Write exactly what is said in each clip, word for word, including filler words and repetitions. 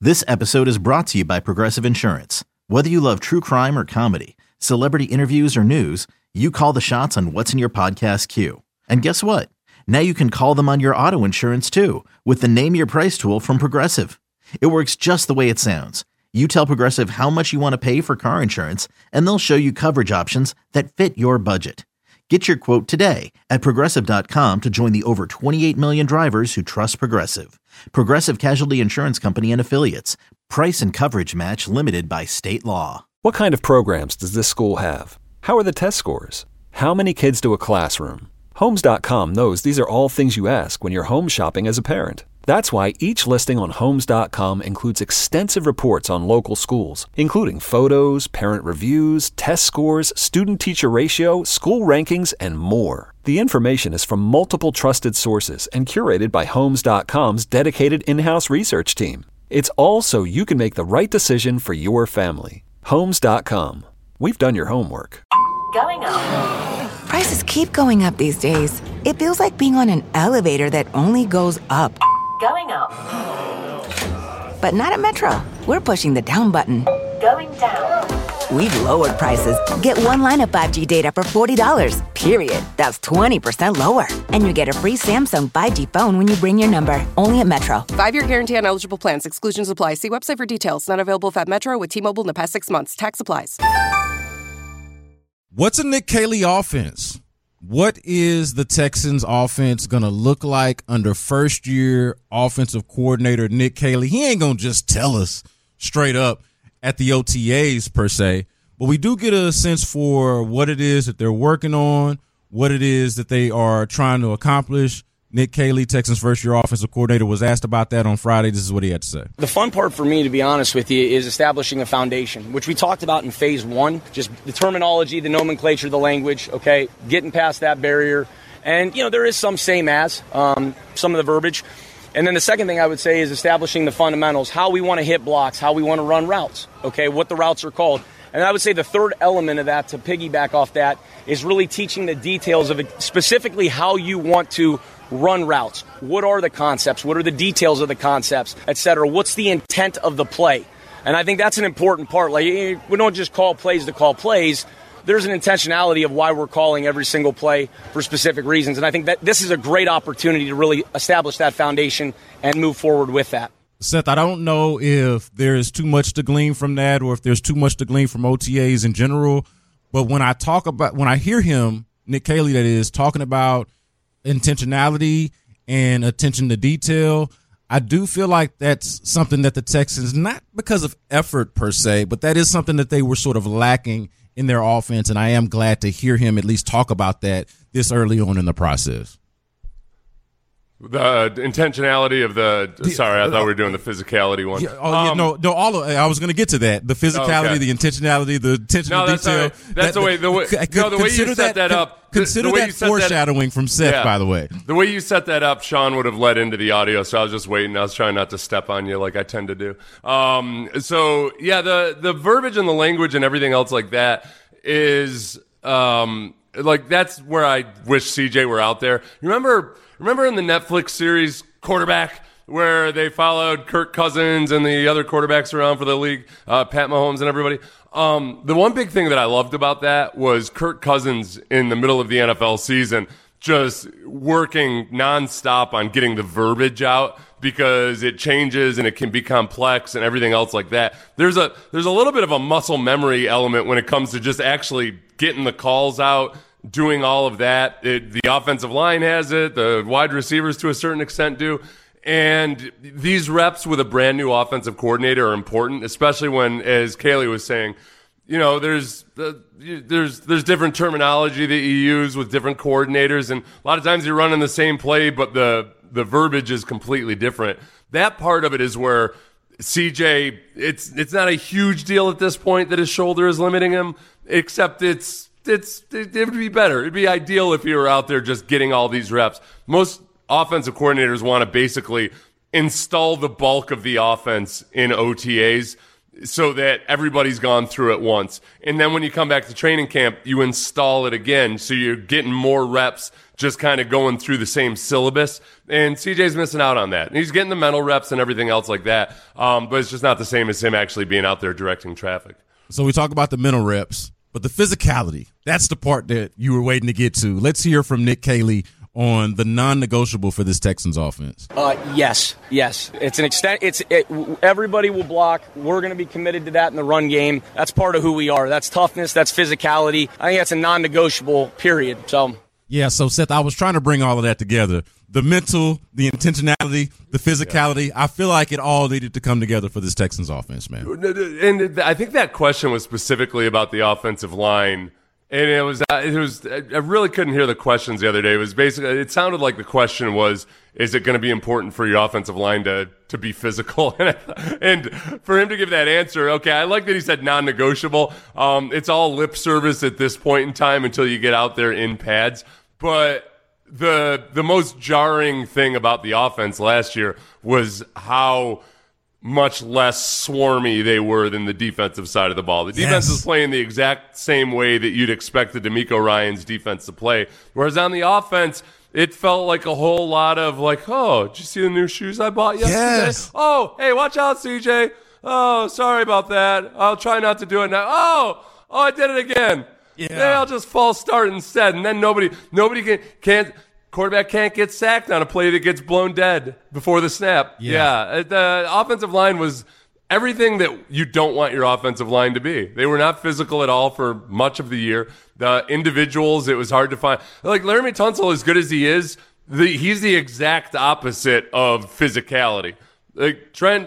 This episode is brought to you by Progressive Insurance. Whether you love true crime or comedy, celebrity interviews or news, you call the shots on what's in your podcast queue. And guess what? Now you can call them on your auto insurance too with the Name Your Price tool from Progressive. It works just the way it sounds. You tell Progressive how much you want to pay for car insurance, and they'll show you coverage options that fit your budget. Get your quote today at Progressive dot com to join the over twenty-eight million drivers who trust Progressive. Progressive Casualty Insurance Company and Affiliates. Price and coverage match limited by state law. What kind of programs does this school have? How are the test scores? How many kids to a classroom? Homes dot com knows these are all things you ask when you're home shopping as a parent. That's why each listing on Homes dot com includes extensive reports on local schools, including photos, parent reviews, test scores, student-teacher ratio, school rankings, and more. The information is from multiple trusted sources and curated by Homes dot com's dedicated in-house research team. It's all so you can make the right decision for your family. Homes dot com. We've done your homework. Going up. Prices keep going up these days. It feels like being on an elevator that only goes up. Going up. But not at Metro. We're pushing the down button. Going down. We've lowered prices. Get one line of five G data for forty dollars, period. That's twenty percent lower. And you get a free Samsung five G phone when you bring your number. Only at Metro. Five-year guarantee on eligible plans. Exclusions apply. See website for details. Not available at Metro with T-Mobile in the past six months. Tax applies. What's a Nick Caley offense? What is the Texans offense going to look like under first-year offensive coordinator Nick Caley? He ain't going to just tell us straight up at the O T As per se, but we do get a sense for what it is that they're working on, what it is that they are trying to accomplish. Nick Caley, Texans first-year offensive coordinator, was asked about that on Friday. This is what he had to say. The fun part for me, to be honest with you, is establishing a foundation, which we talked about in phase one, just the terminology, the nomenclature, the language, okay, getting past that barrier. And, you know, there is some same as, um, some of the verbiage. And then the second thing I would say is establishing the fundamentals, how we want to hit blocks, how we want to run routes, okay, what the routes are called. And I would say the third element of that, to piggyback off that, is really teaching the details of it, specifically how you want to run routes. What are the concepts? What are the details of the concepts, et cetera? What's the intent of the play? And I think that's an important part. Like, we don't just call plays to call plays. There's an intentionality of why we're calling every single play for specific reasons. And I think that this is a great opportunity to really establish that foundation and move forward with that. Seth, I don't know if there's too much to glean from that or if there's too much to glean from O T As in general. But when I talk about, when I hear him, Nick Caley, that is, talking about intentionality and attention to detail, I do feel like that's something that the Texans, not because of effort per se, but that is something that they were sort of lacking in their offense. And I am glad to hear him at least talk about that this early on in the process. The intentionality of the, the sorry, I thought we were doing the physicality one. Yeah, oh, um, yeah, no, no, all of, I was going to get to that. The physicality, okay. the intentionality, the attention no, to that's detail. Right. That's that, the way, the way, c- no, the way you set that, that up. Consider the way that you set foreshadowing that, from Seth, yeah, by the way. The way you set that up, Sean would have led into the audio, so I was just waiting. I was trying not to step on you like I tend to do. Um, so, yeah, the, the verbiage and the language and everything else like that is, um, like, that's where I wish C J were out there. Remember, remember in the Netflix series Quarterback, where they followed Kirk Cousins and the other quarterbacks around for the league, uh, Pat Mahomes and everybody. Um, the one big thing that I loved about that was Kirk Cousins in the middle of the N F L season just working nonstop on getting the verbiage out because it changes and it can be complex and everything else like that. There's a there's a little bit of a muscle memory element when it comes to just actually getting the calls out, doing all of that. It, the offensive line has it. The wide receivers to a certain extent do. And these reps with a brand new offensive coordinator are important, especially when, as Caley was saying, you know, there's uh, there's there's different terminology that you use with different coordinators, and a lot of times you're running the same play, but the the verbiage is completely different. That part of it is where C J, it's it's not a huge deal at this point that his shoulder is limiting him, except it's it's it, it would be better. It'd be ideal if you were out there just getting all these reps. Most offensive coordinators want to basically install the bulk of the offense in O T As. so that everybody's gone through it once. And then when you come back to training camp, you install it again. So you're getting more reps just kind of going through the same syllabus. And C J's missing out on that. And he's getting the mental reps and everything else like that. Um, but it's just not the same as him actually being out there directing traffic. So we talk about the mental reps, but the physicality, that's the part that you were waiting to get to. Let's hear from Nick Caley on the non-negotiable for this Texans offense. Uh, yes, yes. It's an extent. It's it, everybody will block. We're going to be committed to that in the run game. That's part of who we are. That's toughness. That's physicality. I think that's a non-negotiable. Period. So. Yeah. So Seth, I was trying to bring all of that together. The mental, the intentionality, the physicality. Yeah. I feel like it all needed to come together for this Texans offense, man. And I think that question was specifically about the offensive line. And it was, it was, I really couldn't hear the questions the other day. It was basically, it sounded like the question was, is it going to be important for your offensive line to, to be physical? And for him to give that answer, okay, I like that he said non-negotiable. Um, it's all lip service at this point in time until you get out there in pads. But the, the most jarring thing about the offense last year was how much less swarmy they were than the defensive side of the ball. The defense yes. is playing the exact same way that you'd expect the DeMeco Ryans defense to play. Whereas on the offense, it felt like a whole lot of like, oh, did you see the new shoes I bought yesterday? Yes. Oh, hey, watch out, C J. Oh, sorry about that. I'll try not to do it now. Oh, oh, I did it again. Yeah. Maybe I'll just false start instead. And then nobody, nobody can, can't, quarterback can't get sacked on a play that gets blown dead before the snap. Yeah. yeah. The offensive line was everything that you don't want your offensive line to be. They were not physical at all for much of the year. The individuals, it was hard to find. Like Laremy Tunsil, as good as he is, the, he's the exact opposite of physicality. Like Trent,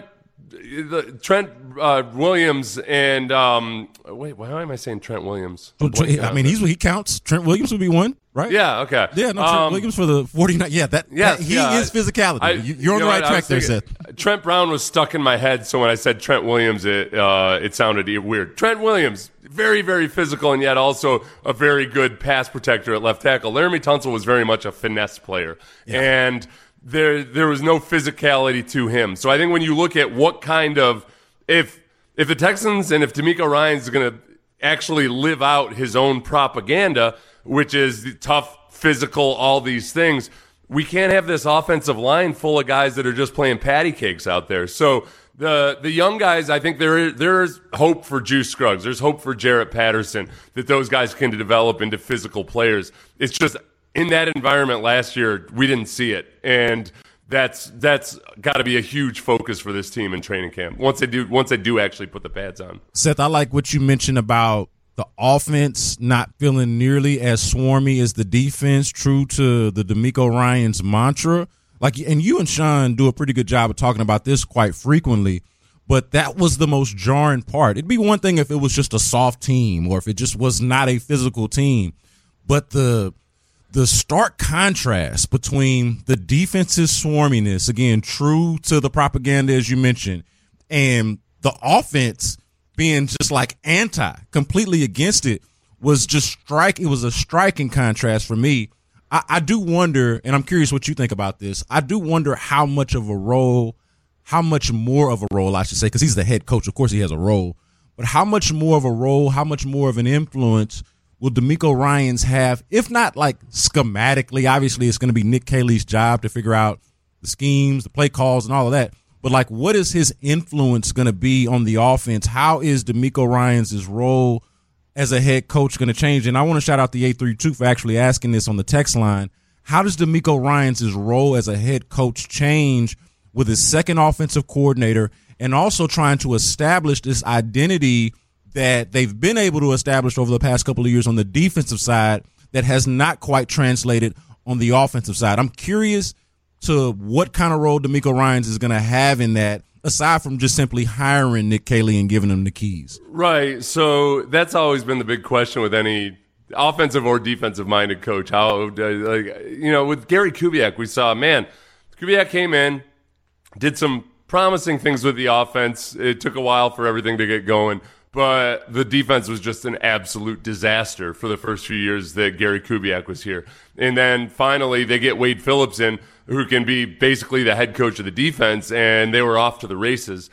the, Trent uh, Williams and um, wait, why am I saying Trent Williams? Well, I mean, he's he counts. Trent Williams would be one. Right? Yeah, okay. Yeah, no, Trent um, Williams for the forty-nine. Yeah, that, yes, that he yeah, is physicality. I, You're on you the right what, track there, thinking, Seth. Trent Brown was stuck in my head, so when I said Trent Williams, it uh, it sounded weird. Trent Williams, very, very physical, and yet also a very good pass protector at left tackle. Laremy Tunsil was very much a finesse player, yeah. and there there was no physicality to him. So I think when you look at what kind of if if the Texans and if DeMeco Ryans is going to actually live out his own propaganda, which is the tough, physical, all these things, we can't have this offensive line full of guys that are just playing patty cakes out there. So the the young guys, I think there there's hope for Juice Scruggs. There's hope for Jarrett Patterson that those guys can develop into physical players. It's just in that environment last year, we didn't see it. And that's that's got to be a huge focus for this team in training camp once they do once they do actually put the pads on. Seth, I like what you mentioned about the offense not feeling nearly as swarmy as the defense, true to the DeMeco Ryans mantra. Like, and you and Sean do a pretty good job of talking about this quite frequently, but that was the most jarring part. It'd be one thing if it was just a soft team or if it just was not a physical team, but the the stark contrast between the defense's swarminess, again, true to the propaganda as you mentioned, and the offense being just like anti, completely against it, was just strike. It was a striking contrast for me. I, I do wonder, and I'm curious what you think about this. I do wonder how much of a role, how much more of a role, I should say, because he's the head coach. Of course, he has a role, but how much more of a role, how much more of an influence will DeMeco Ryans have, if not like schematically? Obviously, it's going to be Nick Caley's job to figure out the schemes, the play calls, and all of that. But, like, what is his influence going to be on the offense? How is DeMeco Ryans' role as a head coach going to change? And I want to shout out the eight three two for actually asking this on the text line. How does DeMeco Ryans' role as a head coach change with his second offensive coordinator and also trying to establish this identity that they've been able to establish over the past couple of years on the defensive side that has not quite translated on the offensive side? I'm curious to what kind of role DeMeco Ryans is going to have in that, aside from just simply hiring Nick Caley and giving him the keys. Right. So that's always been the big question with any offensive or defensive-minded coach. How, like, you know, with Gary Kubiak, we saw, man, Kubiak came in, did some promising things with the offense. It took a while for everything to get going, but the defense was just an absolute disaster for the first few years that Gary Kubiak was here. And then finally they get Wade Phillips in, who can be basically the head coach of the defense, and they were off to the races.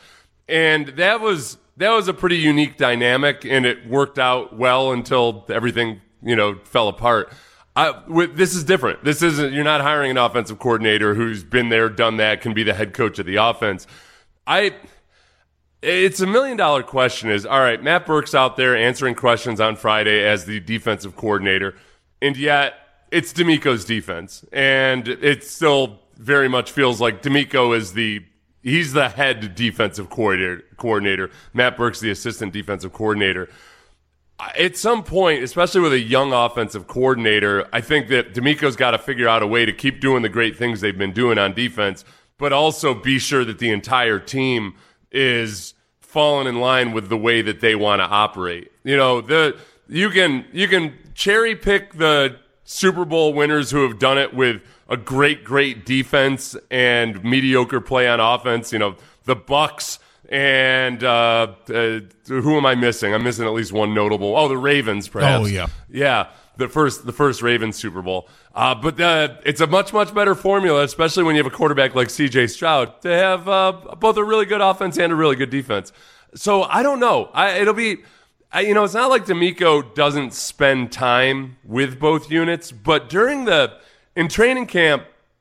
And that was that was a pretty unique dynamic, and it worked out well until everything, you know, fell apart. I, with, this is different. This isn't, you're not hiring an offensive coordinator who's been there, done that, can be the head coach of the offense. I, it's a million dollar question is, all right, Matt Burke's out there answering questions on Friday as the defensive coordinator, and yet it's DeMeco's defense. And it still very much feels like DeMeco is the, he's the head defensive coordinator, coordinator. Matt Burke's the assistant defensive coordinator. At some point, especially with a young offensive coordinator, I think that DeMeco's got to figure out a way to keep doing the great things they've been doing on defense, but also be sure that the entire team is falling in line with the way that they want to operate. You know, the you can you can cherry pick the Super Bowl winners who have done it with a great, great defense and mediocre play on offense. You know, the Bucks. And uh, uh, who am I missing? I'm missing at least one notable. Oh, the Ravens, perhaps. Oh, yeah. Yeah, the first the first Ravens Super Bowl. Uh, but uh, it's a much, much better formula, especially when you have a quarterback like C J Stroud, to have uh, both a really good offense and a really good defense. So I don't know. I, it'll be, I, you know, it's not like DeMeco doesn't spend time with both units, but during the, in training camp,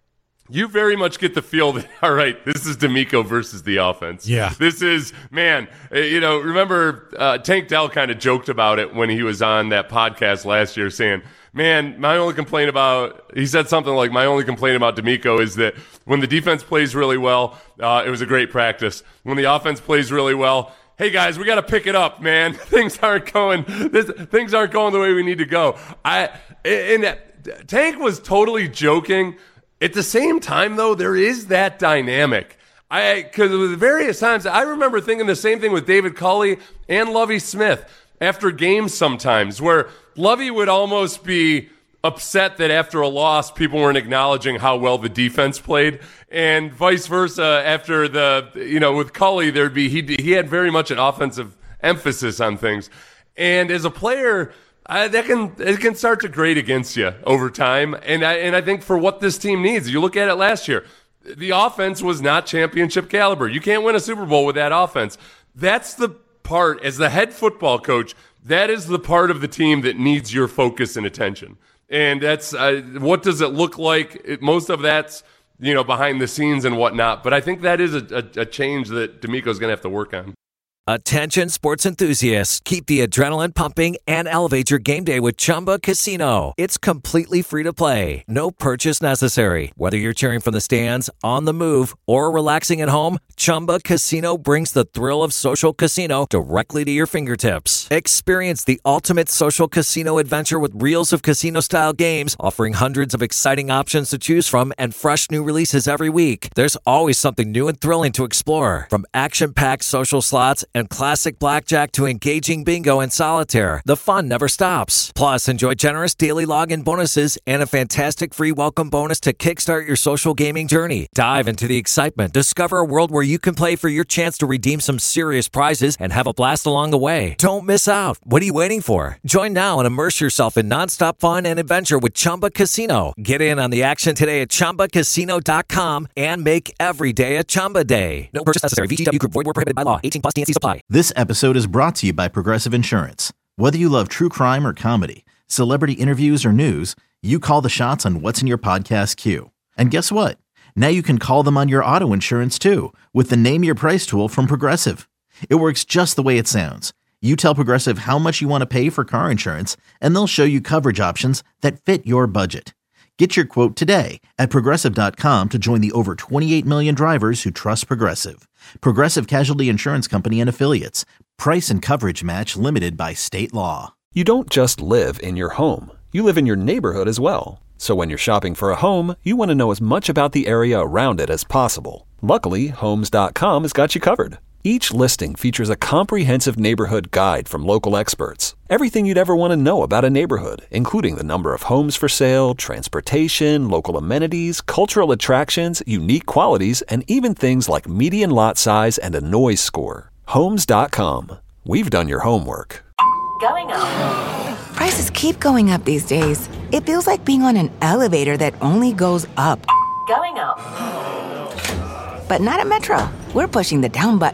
you very much get the feel that, all right, this is DeMeco versus the offense. Yeah. This is, man, you know, remember uh, Tank Dell kind of joked about it when he was on that podcast last year saying, man, my only complaint about, he said something like, my only complaint about DeMeco is that when the defense plays really well, uh, it was a great practice. When the offense plays really well, hey guys, we got to pick it up, man. Things aren't going, this, things aren't going the way we need to go. I, and Tank was totally joking. At the same time, though, there is that dynamic. I because with various times, I remember thinking the same thing with David Culley and Lovie Smith after games sometimes, where Lovie would almost be upset that after a loss, people weren't acknowledging how well the defense played, and vice versa. After the, you know, with Culley, there'd be he he had very much an offensive emphasis on things, and as a player. Uh, that can it can start to grate against you over time, and I and I think for what this team needs, you look at it last year, the offense was not championship caliber. You can't win a Super Bowl with that offense. That's the part, as the head football coach, that is the part of the team that needs your focus and attention. And that's uh, what does it look like? It, most of that's, you know, behind the scenes and whatnot. But I think that is a, a, a change that DeMeco's going to have to work on. Attention sports enthusiasts, keep the adrenaline pumping and elevate your game day with Chumba Casino. It's completely free to play. No purchase necessary. Whether you're cheering from the stands, on the move, or relaxing at home, Chumba Casino brings the thrill of social casino directly to your fingertips. Experience the ultimate social casino adventure with reels of casino-style games, offering hundreds of exciting options to choose from and fresh new releases every week. There's always something new and thrilling to explore. From action-packed social slots and classic blackjack to engaging bingo and solitaire, the fun never stops. Plus, enjoy generous daily login bonuses and a fantastic free welcome bonus to kickstart your social gaming journey. Dive into the excitement. Discover a world where you can play for your chance to redeem some serious prizes and have a blast along the way. Don't miss out. What are you waiting for? Join now and immerse yourself in nonstop fun and adventure with Chumba Casino. Get in on the action today at Chumba Casino dot com and make every day a Chumba day. No purchase necessary. V G W Group. Void where prohibited by law. eighteen plus. T N C supply. This episode is brought to you by Progressive Insurance. Whether you love true crime or comedy, celebrity interviews or news, you call the shots on what's in your podcast queue. And guess what? Now you can call them on your auto insurance too with the Name Your Price tool from Progressive. It works just the way it sounds. You tell Progressive how much you want to pay for car insurance, and they'll show you coverage options that fit your budget. Get your quote today at Progressive dot com to join the over twenty-eight million drivers who trust Progressive. Progressive Casualty Insurance Company and Affiliates. Price and coverage match limited by state law. You don't just live in your home. You live in your neighborhood as well. So when you're shopping for a home, you want to know as much about the area around it as possible. Luckily, Homes dot com has got you covered. Each listing features a comprehensive neighborhood guide from local experts. Everything you'd ever want to know about a neighborhood, including the number of homes for sale, transportation, local amenities, cultural attractions, unique qualities, and even things like median lot size and a noise score. Homes dot com. We've done your homework. Going up. Prices keep going up these days. It feels like being on an elevator that only goes up. Going up. But not at Metro. We're pushing the down button.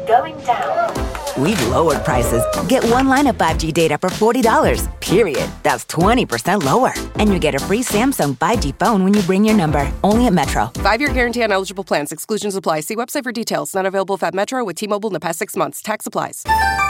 Going down. We've lowered prices. Get one line of five G data for forty dollars, period. That's twenty percent lower. And you get a free Samsung five G phone when you bring your number. Only at Metro. Five-year guarantee on eligible plans. Exclusions apply. See website for details. Not available at Metro with T-Mobile in the past six months. Tax applies.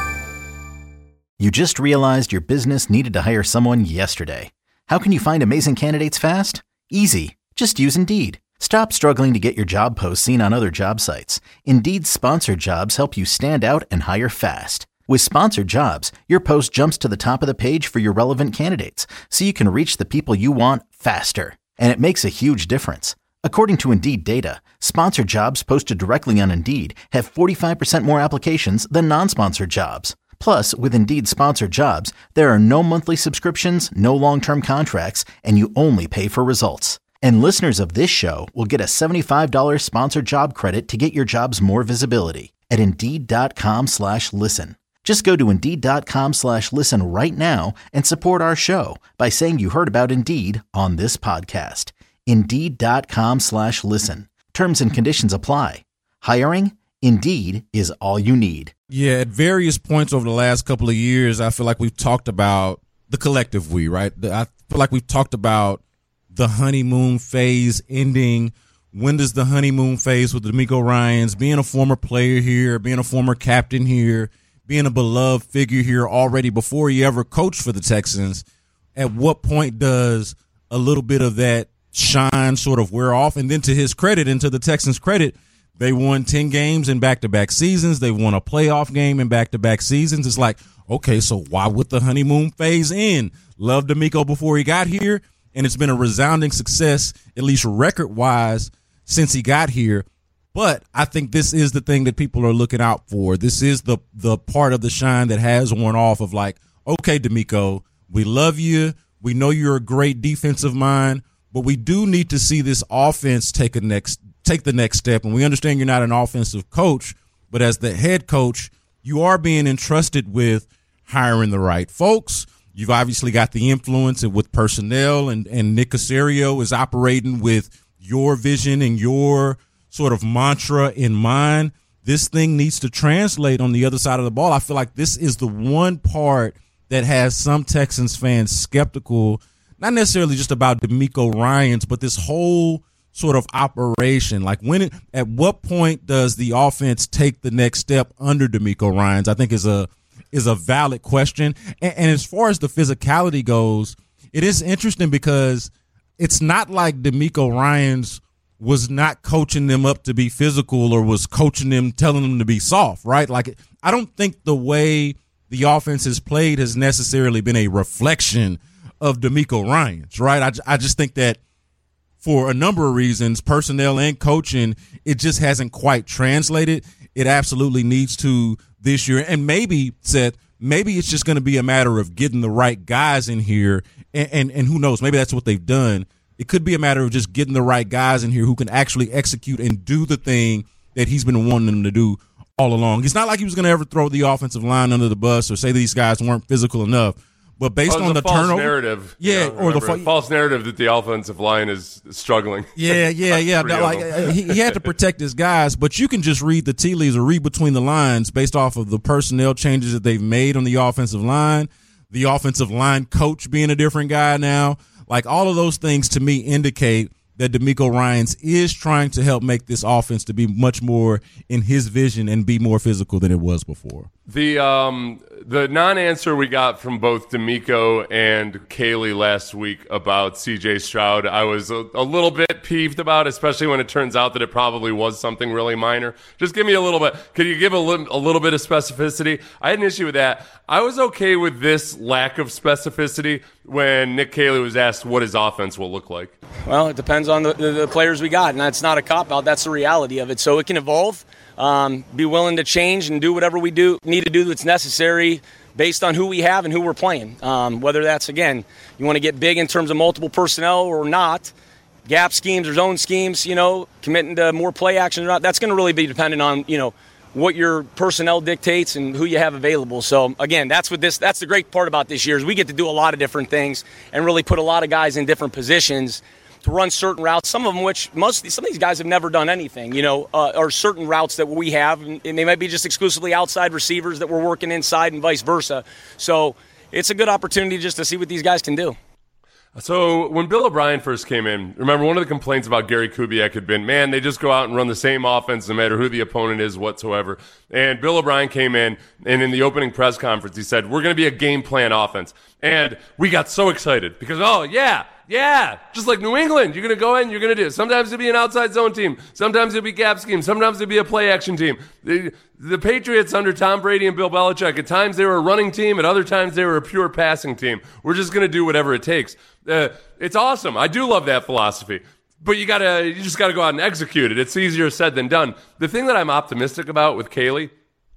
You just realized your business needed to hire someone yesterday. How can you find amazing candidates fast? Easy. Just use Indeed. Stop struggling to get your job posts seen on other job sites. Indeed's sponsored jobs help you stand out and hire fast. With sponsored jobs, your post jumps to the top of the page for your relevant candidates, so you can reach the people you want faster. And it makes a huge difference. According to Indeed data, sponsored jobs posted directly on Indeed have forty-five percent more applications than non-sponsored jobs. Plus, with Indeed sponsored jobs, there are no monthly subscriptions, no long-term contracts, and you only pay for results. And listeners of this show will get a seventy-five dollars sponsored job credit to get your jobs more visibility at Indeed.com slash listen. Just go to Indeed.com slash listen right now and support our show by saying you heard about Indeed on this podcast. Indeed.com slash listen. Terms and conditions apply. Hiring? Indeed is all you need. Yeah, at various points over the last couple of years, I feel like we've talked about the collective we, right? I feel like we've talked about the honeymoon phase ending. When does the honeymoon phase with DeMeco Ryans, being a former player here, being a former captain here, being a beloved figure here already before he ever coached for the Texans, at what point does a little bit of that shine sort of wear off? And then to his credit and to the Texans' credit, they won ten games in back-to-back seasons. They won a playoff game in back-to-back seasons. It's like, okay, so why would the honeymoon phase end? Loved DeMeco before he got here, and it's been a resounding success, at least record-wise, since he got here. But I think this is the thing that people are looking out for. This is the the part of the shine that has worn off of like, okay, DeMeco, we love you. We know you're a great defensive mind, but we do need to see this offense take a next take the next step. And we understand you're not an offensive coach, but as the head coach, you are being entrusted with hiring the right folks. You've obviously got the influence with personnel, and, and Nick Caserio is operating with your vision and your sort of mantra in mind. This thing needs to translate on the other side of the ball. I feel like this is the one part that has some Texans fans skeptical, not necessarily just about DeMeco Ryans, but this whole sort of operation. Like when, it, at what point does the offense take the next step under DeMeco Ryans? I think is a is a valid question. And, and as far as the physicality goes, it is interesting because it's not like DeMeco Ryans was not coaching them up to be physical or was coaching them, telling them to be soft, right? Like, I don't think the way the offense has played has necessarily been a reflection of DeMeco Ryans, right? I, I just think that for a number of reasons, personnel and coaching, it just hasn't quite translated. It absolutely needs to this year. And maybe, Seth, maybe it's just going to be a matter of getting the right guys in here. And, and, and who knows, maybe that's what they've done. It could be a matter of just getting the right guys in here who can actually execute and do the thing that he's been wanting them to do all along. It's not like he was going to ever throw the offensive line under the bus or say these guys weren't physical enough. But based oh, on the, the false turnover, narrative, yeah, you know, or the fa- false narrative that the offensive line is struggling. Yeah, yeah, yeah. Like he, he had to protect his guys, but you can just read the tea leaves or read between the lines based off of the personnel changes that they've made on the offensive line, the offensive line coach being a different guy now. Like all of those things to me indicate that DeMeco Ryans is trying to help make this offense to be much more in his vision and be more physical than it was before. The um the non-answer we got from both DeMeco and Kaylee last week about C J Stroud, I was a, a little bit peeved about, especially when it turns out that it probably was something really minor. Just give me a little bit. Could you give a, li- a little bit of specificity? I had an issue with that. I was okay with this lack of specificity when Nick Caley was asked what his offense will look like. Well, it depends on the, the, the players we got, and that's not a cop-out. That's the reality of it. So it can evolve. Um, be willing to change and do whatever we do need to do that's necessary based on who we have and who we're playing. Um, whether that's, again, you want to get big in terms of multiple personnel or not, gap schemes or zone schemes, you know, committing to more play action or not, that's going to really be dependent on, you know, what your personnel dictates and who you have available. So, again, that's what this that's the great part about this year is we get to do a lot of different things and really put a lot of guys in different positions to run certain routes, some of them which most of these, some of these guys have never done anything, you know, uh, or certain routes that we have, and, and they might be just exclusively outside receivers that we're working inside and vice versa. So it's a good opportunity just to see what these guys can do. So when Bill O'Brien first came in, remember one of the complaints about Gary Kubiak had been, man, they just go out and run the same offense no matter who the opponent is whatsoever. And Bill O'Brien came in, and in the opening press conference, he said, we're going to be a game plan offense. And we got so excited because, oh, yeah, yeah, just like New England, you're going to go in, you're going to do it. Sometimes it'll be an outside zone team. Sometimes it'll be gap scheme. Sometimes it'll be a play action team. The, the Patriots under Tom Brady and Bill Belichick, at times they were a running team. At other times they were a pure passing team. We're just going to do whatever it takes. Uh, it's awesome. I do love that philosophy. But you gotta, you just got to go out and execute it. It's easier said than done. The thing that I'm optimistic about with Caley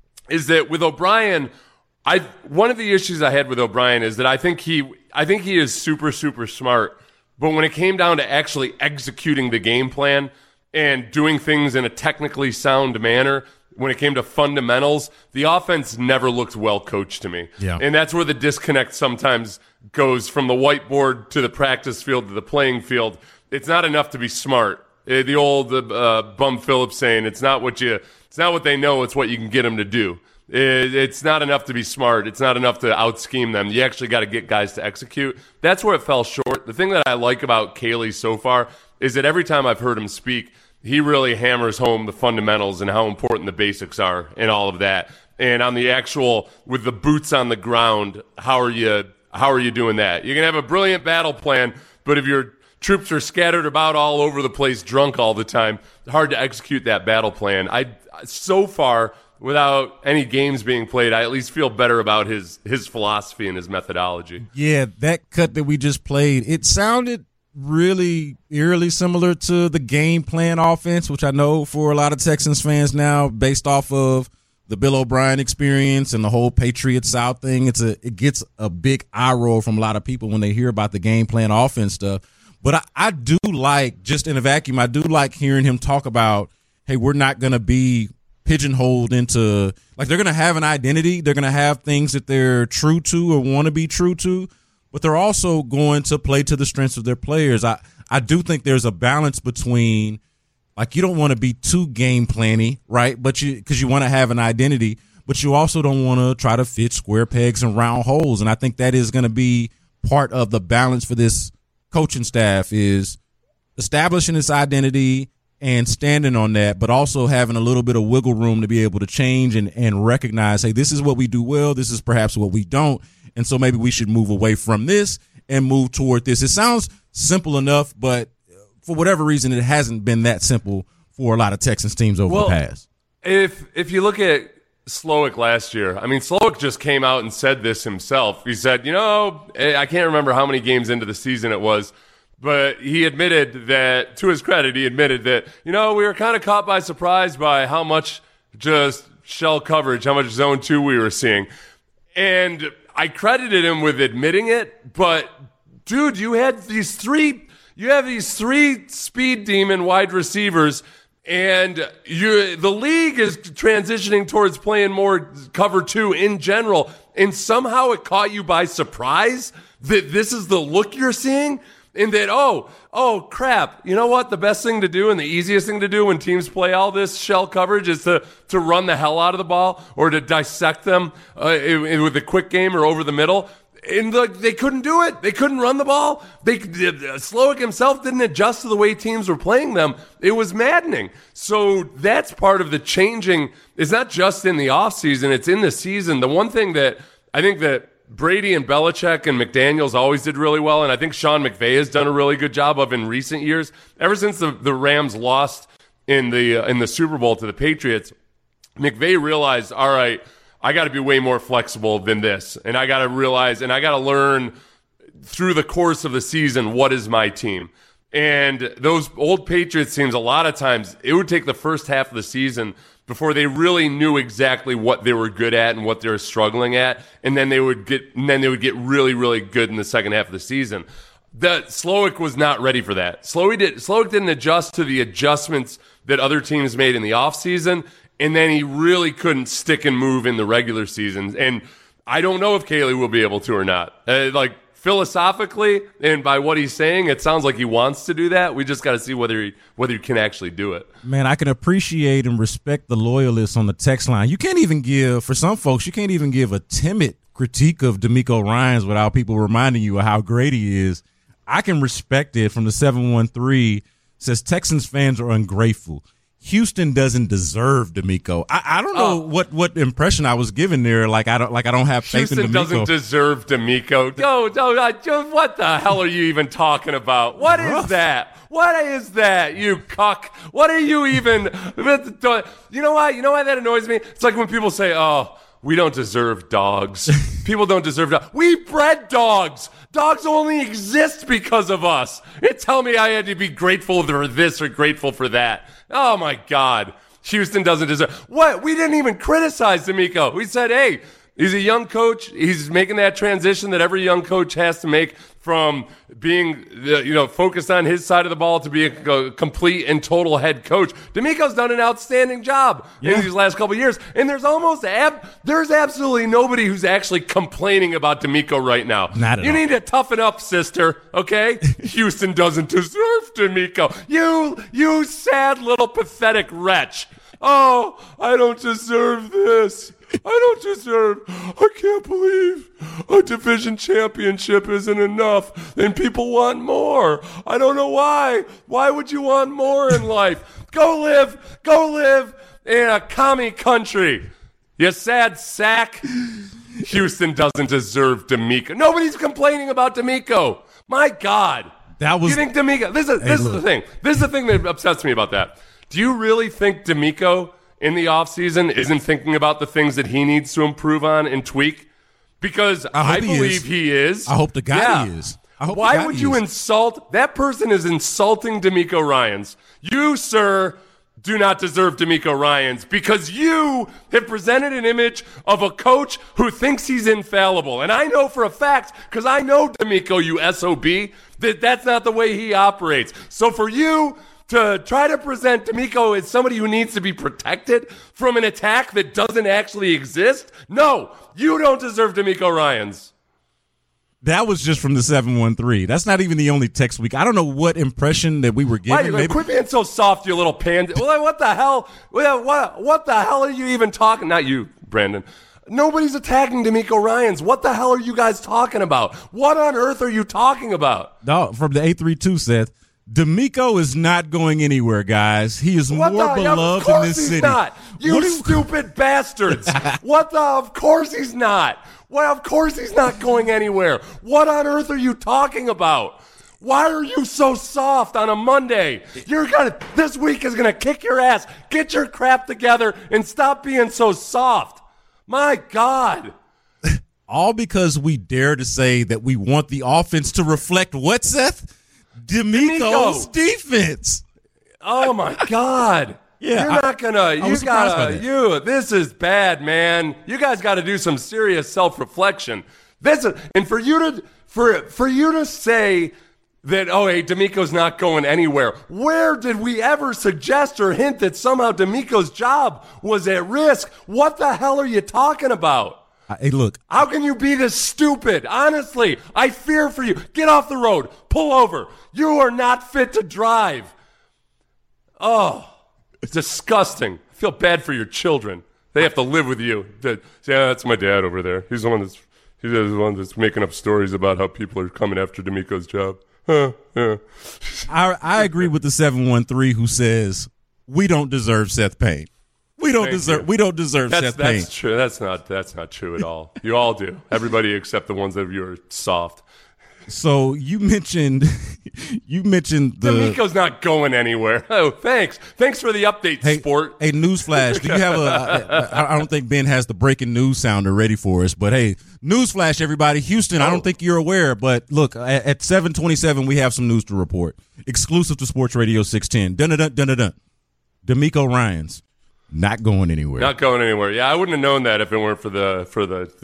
is that with O'Brien, I one of the issues I had with O'Brien is that I think he I think he is super, super smart. But when it came down to actually executing the game plan and doing things in a technically sound manner, when it came to fundamentals, the offense never looked well coached to me. Yeah. And that's where the disconnect sometimes goes from the whiteboard to the practice field to the playing field. It's not enough to be smart. The old uh, Bum Phillips saying, it's not what you, it's not what they know, it's what you can get them to do. It's not enough to be smart. It's not enough to out-scheme them. You actually got to get guys to execute. That's where it fell short. The thing that I like about Caley so far is that every time I've heard him speak, he really hammers home the fundamentals and how important the basics are and all of that. And on the actual, with the boots on the ground, how are you, how are you doing that? You can have a brilliant battle plan, but if your troops are scattered about all over the place, drunk all the time, it's hard to execute that battle plan. I, so far, without any games being played, I at least feel better about his his philosophy and his methodology. Yeah, that cut that we just played, it sounded really eerily similar to the game plan offense, which I know for a lot of Texans fans now, based off of the Bill O'Brien experience and the whole Patriots South thing, it's a it gets a big eye roll from a lot of people when they hear about the game plan offense stuff. But I, I do like, just in a vacuum, I do like hearing him talk about, hey, we're not going to be pigeonholed into, like, they're going to have an identity. They're going to have things that they're true to or want to be true to, but they're also going to play to the strengths of their players. I, I do think there's a balance between, like, you don't want to be too game planny, right? But you, because you want to have an identity, but you also don't want to try to fit square pegs and round holes. And I think that is going to be part of the balance for this coaching staff, is establishing this identity and standing on that, but also having a little bit of wiggle room to be able to change and, and recognize, hey, this is what we do well, this is perhaps what we don't, and so maybe we should move away from this and move toward this. It sounds simple enough, but for whatever reason, it hasn't been that simple for a lot of Texans teams over well, the past. If if you look at Slowick last year, I mean, Slowick just came out and said this himself. He said, you know, I can't remember how many games into the season it was, but he admitted that, to his credit, he admitted that, you know, we were kind of caught by surprise by how much just shell coverage, how much zone two we were seeing. And I credited him with admitting it, but dude, you had these three, you have these three speed demon wide receivers, and you, the league is transitioning towards playing more cover two in general, and somehow it caught you by surprise that this is the look you're seeing? And that, oh, oh, crap, you know what? The best thing to do and the easiest thing to do when teams play all this shell coverage is to, to run the hell out of the ball or to dissect them uh, with a quick game or over the middle. And the, they couldn't do it. They couldn't run the ball. They uh, Slowick himself didn't adjust to the way teams were playing them. It was maddening. So that's part of the changing. It's not just in the offseason. It's in the season. The one thing that I think that Brady and Belichick and McDaniels always did really well, and I think Sean McVay has done a really good job of in recent years. Ever since the, the Rams lost in the uh, in the Super Bowl to the Patriots, McVay realized, all right, I got to be way more flexible than this, and I got to realize, and I got to learn through the course of the season, what is my team? And those old Patriots teams, a lot of times, it would take the first half of the season before they really knew exactly what they were good at and what they were struggling at, and then they would get, and then they would get really, really good in the second half of the season. The Slowick was not ready for that. Slowick did, Slowick didn't adjust to the adjustments that other teams made in the offseason, and then he really couldn't stick and move in the regular season. And I don't know if Caley will be able to or not. Uh, like philosophically and by what he's saying, it sounds like he wants to do that. We just got to see whether he whether he can actually do it. Man, I can appreciate and respect the loyalists on the text line. You can't even give, for some folks, you can't even give a timid critique of DeMeco Ryans without people reminding you of how great he is. I can respect it. From the seven one three, says Texans fans are ungrateful. Houston doesn't deserve DeMeco. I, I don't know oh. what, what impression I was given there. Like I don't like I don't have faith Houston in DeMeco. Houston doesn't deserve DeMeco. Yo, no, what the hell are you even talking about? What Rough. is that? What is that, you cuck? What are you even? You know why? You know why that annoys me? It's like when people say, "Oh, we don't deserve dogs. People don't deserve dogs. We bred dogs. Dogs only exist because of us. And tell me I had to be grateful for this or grateful for that. Oh, my God. Houston doesn't deserve. What? We didn't even criticize DeMeco. We said, hey, he's a young coach. He's making that transition that every young coach has to make from being, you know, focused on his side of the ball to being a complete and total head coach. DeMeco's done an outstanding job yeah. in these last couple of years, and there's almost ab- there's absolutely nobody who's actually complaining about DeMeco right now. Not at you all. need to toughen up, sister. Okay, Houston doesn't deserve DeMeco. You, you sad little pathetic wretch. Oh, I don't deserve this. I don't deserve, I can't believe a division championship isn't enough and people want more. I don't know why. Why would you want more in life? Go live, go live in a commie country. You sad sack. Houston doesn't deserve DeMeco. Nobody's complaining about DeMeco. My God. That was. You think DeMeco, this is, hey, this is look. the thing. This is the thing that upsets me about that. Do you really think DeMeco in the offseason isn't thinking about the things that he needs to improve on and tweak? Because I, I believe is. he is. I hope the guy yeah. he is. I hope Why the guy would he you is. insult? That person is insulting DeMeco Ryans. You, sir, do not deserve DeMeco Ryans because you have presented an image of a coach who thinks he's infallible. And I know for a fact, because I know DeMeco, you S O B, that that's not the way he operates. So for you to try to present DeMeco as somebody who needs to be protected from an attack that doesn't actually exist, no, you don't deserve DeMeco Ryans. That was just from the seven one three. That's not even the only text week. I don't know what impression that we were Why, given. Maybe- quit being so soft, you little pansy. What the hell? What, what the hell are you even talking? Not you, Brandon. Nobody's attacking DeMeco Ryans. What the hell are you guys talking about? What on earth are you talking about? No, from the eight three two, Seth. DeMeco is not going anywhere, guys. He is what more the, beloved of course in this he's city. Not. You What do- stupid bastards. What the? Of course he's not. Well, of course he's not going anywhere. What on earth are you talking about? Why are you so soft on a Monday? You're gonna. This week is gonna kick your ass. Get your crap together and stop being so soft. My God. All because we dare to say that we want the offense to reflect what, Seth? DeMeco's DeMeco. defense. Oh my God. Yeah, You're I- not gonna, you was surprised by gotta, that. you, this is bad, man. You guys gotta do some serious self-reflection. This is, and for you to, for, for you to say that, oh, hey, DeMeco's not going anywhere. Where did we ever suggest or hint that somehow DeMeco's job was at risk? What the hell are you talking about? Hey, look. How can you be this stupid? Honestly, I fear for you. Get off the road. Pull over. You are not fit to drive. Oh, it's disgusting. I feel bad for your children. They have to live with you. That, yeah, that's my dad over there. He's the one that's he's the one that's making up stories about how people are coming after DeMeco's job. Huh, yeah. I, I agree with the seven one three who says we don't deserve Seth Payne. We don't Thank deserve. you. We don't deserve That's, Seth Payne. that's true. That's not. That's not true at all. You all do. Everybody except the ones that you are soft. So you mentioned, you mentioned the. DeMeco's not going anywhere. Oh, thanks. Thanks for the update, Hey, sport. hey, newsflash. Do you have a? I, I don't think Ben has the breaking news sounder ready for us, but hey, newsflash, everybody. Houston. I Oh. don't think you're aware, but look, at, at seven twenty-seven, we have some news to report. Exclusive to Sports Radio six ten. Dun dun dun dun dun. DeMeco Ryans not going anywhere. Not going anywhere. Yeah, I wouldn't have known that if it weren't for the for the, the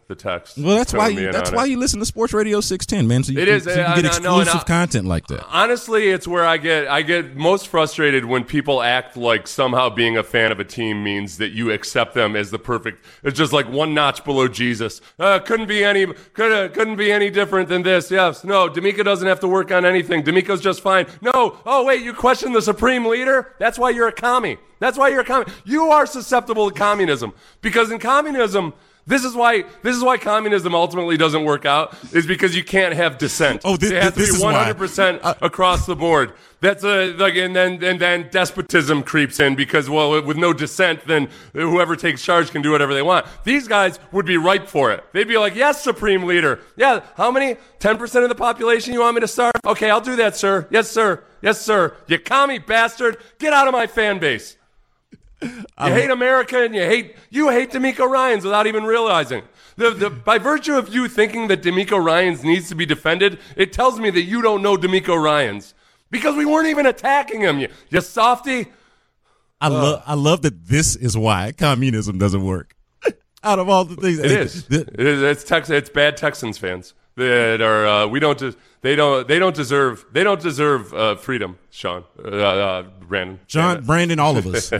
the text. Well, that's why Filling me you, in that's on why it. you listen to Sports Radio six ten, man. So you, It can, is, so you can I- get I know, exclusive and I- content like that. Honestly, it's where I get I get most frustrated when people act like somehow being a fan of a team means that you accept them as the perfect. It's just like one notch below Jesus. Uh, couldn't be any could couldn't be any different than this. Yes, no. D'Amico doesn't have to work on anything. D'Amico's just fine. No. Oh wait, you question the supreme leader? That's why you're a commie. That's why you're a commie. You are susceptible to communism because in communism. This is why this is why communism ultimately doesn't work out is because you can't have dissent. Oh, this, it has this to is be why. one hundred percent across the board. That's a like, and then and then despotism creeps in because well, with no dissent, then whoever takes charge can do whatever they want. These guys would be ripe for it. They'd be like, "Yes, Supreme Leader. Yeah, how many? Ten percent of the population you want me to starve? Okay, I'll do that, sir. Yes, sir. Yes, sir. You commie bastard, get out of my fan base." You um, hate America and you hate you hate D'Amico Ryans without even realizing. The, the, by virtue of you thinking that D'Amico Ryans needs to be defended, it tells me that you don't know D'Amico Ryans because we weren't even attacking him. You, you softy. I love I love that this is why communism doesn't work. Out of all the things, it is. The, it is. It's Tex, It's bad Texans fans that are. Uh, we don't. Des- they don't. They don't deserve. They don't deserve uh, freedom, Sean. Uh, uh, Brandon. John. Brandon. All of us.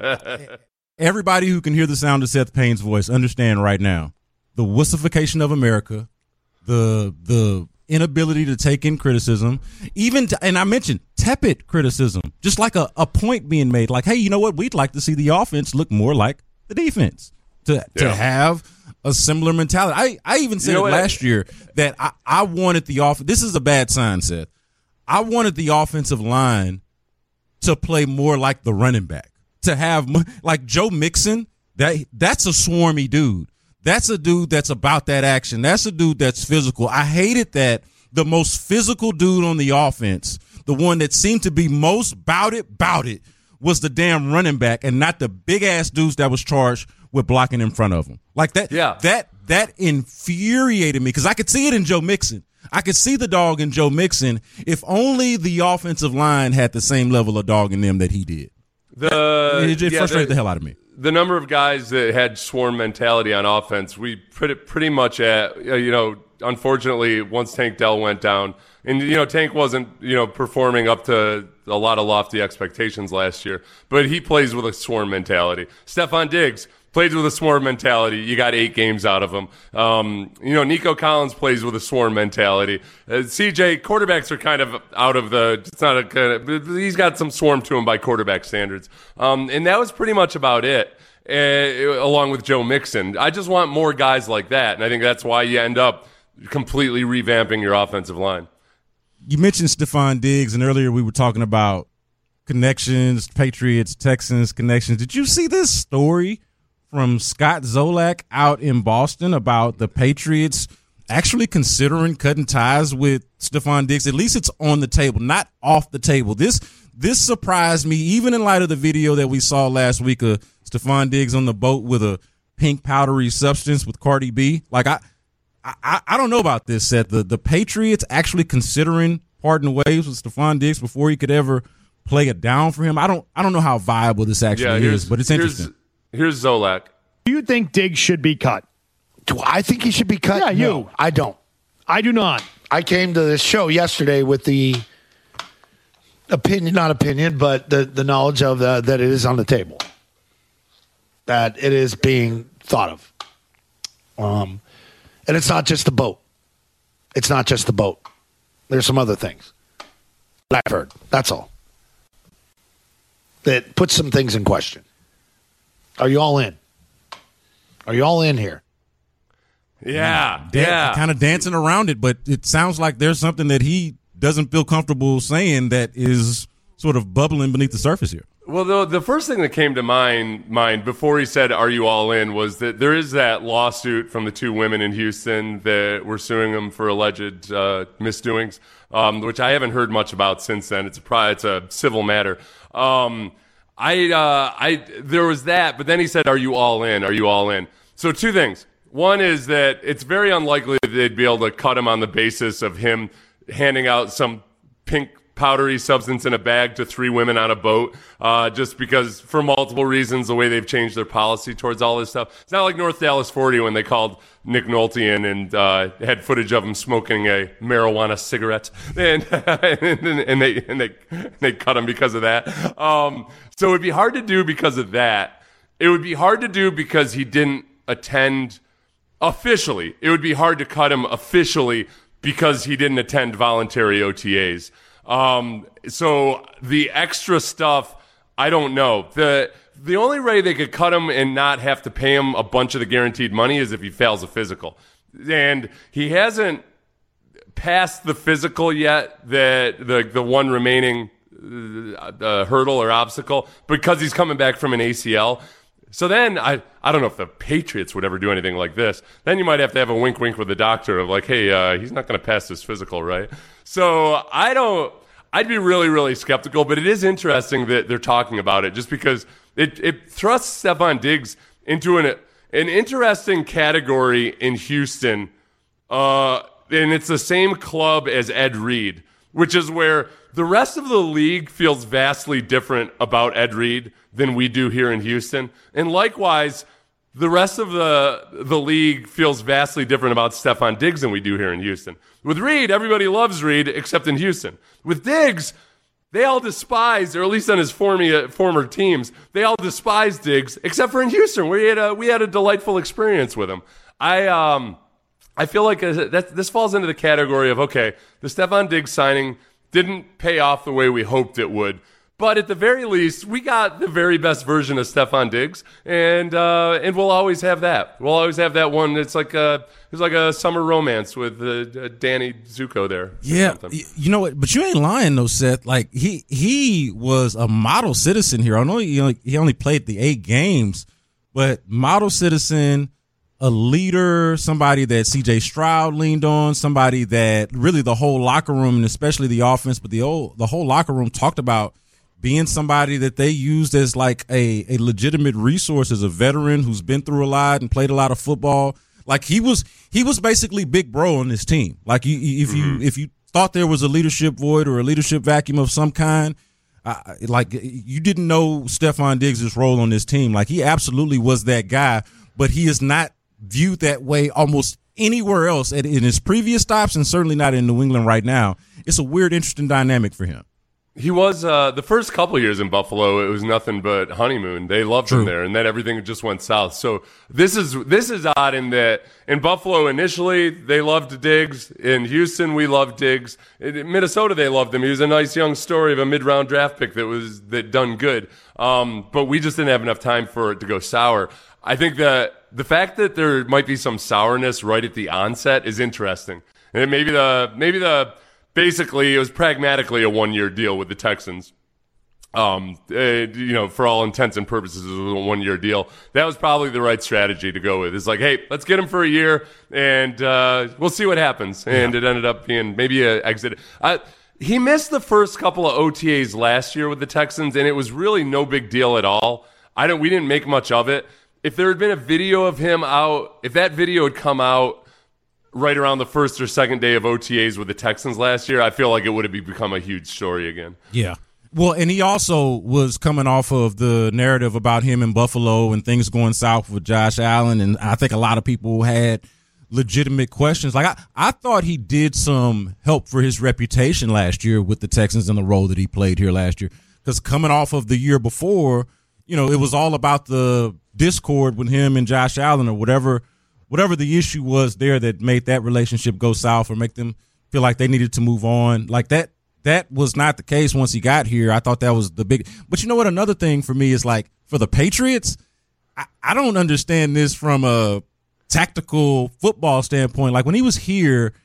Everybody who can hear the sound of Seth Payne's voice understand right now the wussification of America, the the inability to take in criticism, even to, and I mentioned tepid criticism, just like a, a point being made, like, hey, you know what? We'd like to see the offense look more like the defense. To yeah. to have a similar mentality. I, I even said you know it last I, year that I, I wanted the off. This is a bad sign, Seth. I wanted the offensive line to play more like the running back. To have like Joe Mixon, that that's a swarmy dude. That's a dude that's about that action. That's a dude that's physical. I hated that the most physical dude on the offense, the one that seemed to be most bout it, bout it, was the damn running back and not the big ass dudes that was charged with blocking in front of him. Like that, yeah. that, that infuriated me because I could see it in Joe Mixon. I could see the dog in Joe Mixon if only the offensive line had the same level of dog in them that he did. The, it it yeah, frustrated the, the hell out of me. The number of guys that had swarm mentality on offense, we put it pretty much at, you know, unfortunately, once Tank Dell went down, and, you know, Tank wasn't, you know, performing up to a lot of lofty expectations last year, but he plays with a swarm mentality. Stephon Diggs plays with a swarm mentality. You got eight games out of him. Um, you know, Nico Collins plays with a swarm mentality. Uh, C J, quarterbacks are kind of out of the, it's not a kind of, he's got some swarm to him by quarterback standards. Um, and that was pretty much about it, uh, along with Joe Mixon. I just want more guys like that. And I think that's why you end up completely revamping your offensive line. You mentioned Stephon Diggs, and earlier we were talking about connections, Patriots, Texans connections. Did you see this story from Scott Zolak out in Boston about the Patriots actually considering cutting ties with Stephon Diggs? At least it's on the table, not off the table. This this surprised me, even in light of the video that we saw last week of Stephon Diggs on the boat with a pink powdery substance with Cardi B. Like, I I, I don't know about this, Seth. The, the Patriots actually considering parting ways with Stephon Diggs before he could ever play it down for him. I don't I don't know how viable this actually yeah, is, but it's interesting. Here's, here's Zolak. Do you think Diggs should be cut? Do I think he should be cut? Yeah, you. No, I don't. I do not. I came to this show yesterday with the opinion, not opinion, but the, the knowledge of the, that it is on the table, that it is being thought of. Um, and it's not just the boat. It's not just the boat. There's some other things that I've heard. That's all. That puts some things in question. Are you all in? Are you all in here? Yeah, Dan- yeah. Kind of dancing around it, but it sounds like there's something that he doesn't feel comfortable saying that is sort of bubbling beneath the surface here. Well, the, the first thing that came to mind, mind before he said, "Are you all in?" was that there is that lawsuit from the two women in Houston that were suing him for alleged uh, misdoings, um, which I haven't heard much about since then. It's a pri- it's a civil matter. Um, I uh, I there was that, but then he said, "Are you all in? Are you all in?" So two things. One is that it's very unlikely that they'd be able to cut him on the basis of him handing out some pink powdery substance in a bag to three women on a boat, uh, just because for multiple reasons, the way they've changed their policy towards all this stuff. It's not like North Dallas forty when they called Nick Nolte in and uh, had footage of him smoking a marijuana cigarette, and and, and they and they they cut him because of that. Um, so it would be hard to do because of that. It would be hard to do because he didn't attend officially. It would be hard to cut him officially because he didn't attend voluntary O T As. Um, so the extra stuff, I don't know. The the only way they could cut him and not have to pay him a bunch of the guaranteed money is if he fails a physical. And he hasn't passed the physical yet, that the the one remaining uh, hurdle or obstacle, because he's coming back from an A C L. So then, I, I don't know if the Patriots would ever do anything like this. Then you might have to have a wink-wink with the doctor of like, hey, uh, he's not going to pass this physical, right? So I don't, I'd be really, really skeptical, but it is interesting that they're talking about it just because it, it thrusts Stefon Diggs into an, an interesting category in Houston, uh, and it's the same club as Ed Reed, which is where the rest of the league feels vastly different about Ed Reed than we do here in Houston. And likewise, the rest of the the league feels vastly different about Stefon Diggs than we do here in Houston. With Reed, everybody loves Reed except in Houston. With Diggs, they all despise, or at least on his former, former teams, they all despise Diggs except for in Houston, where we had a, we had a delightful experience with him. I um I feel like that this falls into the category of, okay, the Stefon Diggs signing didn't pay off the way we hoped it would. But at the very least, we got the very best version of Stefon Diggs, and uh, and we'll always have that. We'll always have that one. It's like a it's like a summer romance with uh, Danny Zuko there. Yeah, you know what? But you ain't lying though, Seth. Like he he was a model citizen here. I know he only, he only played the eight games, but model citizen, a leader, somebody that C J Stroud leaned on, somebody that really the whole locker room, and especially the offense, but the whole the whole locker room talked about being somebody that they used as like a, a legitimate resource, as a veteran who's been through a lot and played a lot of football. Like he was, he was basically big bro on this team. Like you, if mm-hmm. you, if you thought there was a leadership void or a leadership vacuum of some kind, uh, like you didn't know Stefon Diggs' role on this team. Like he absolutely was that guy, but he is not viewed that way almost anywhere else in his previous stops, and certainly not in New England right now. It's a weird, interesting dynamic for him. He was, uh, the first couple of years in Buffalo, it was nothing but honeymoon. They loved True. him there, and then everything just went south. So this is this is odd in that in Buffalo, initially, they loved Diggs. In Houston, we loved Diggs. In Minnesota, they loved him. He was a nice young story of a mid-round draft pick that was that done good. Um, but we just didn't have enough time for it to go sour. I think that the fact that there might be some sourness right at the onset is interesting. And maybe the maybe the basically it was pragmatically a one-year deal with the Texans. Um, uh, you know, for all intents and purposes, it was a one-year deal. That was probably the right strategy to go with. It's like, hey, let's get him for a year, and uh, we'll see what happens. And yeah. It ended up being maybe a exit. Uh, he missed the first couple of O T As last year with the Texans, and it was really no big deal at all. I don't. We didn't make much of it. If there had been a video of him out, if that video had come out right around the first or second day of O T As with the Texans last year, I feel like it would have become a huge story again. Yeah. Well, and he also was coming off of the narrative about him in Buffalo and things going south with Josh Allen, and I think a lot of people had legitimate questions. Like, I, I thought he did some help for his reputation last year with the Texans in the role that he played here last year, because coming off of the year before, you know, it was all about the discord with him and Josh Allen, or whatever whatever the issue was there that made that relationship go south or make them feel like they needed to move on. Like that, that was not the case once he got here. I thought that was the big, but you know what? Another thing for me is like for the Patriots, I, I don't understand this from a tactical football standpoint. Like when he was here,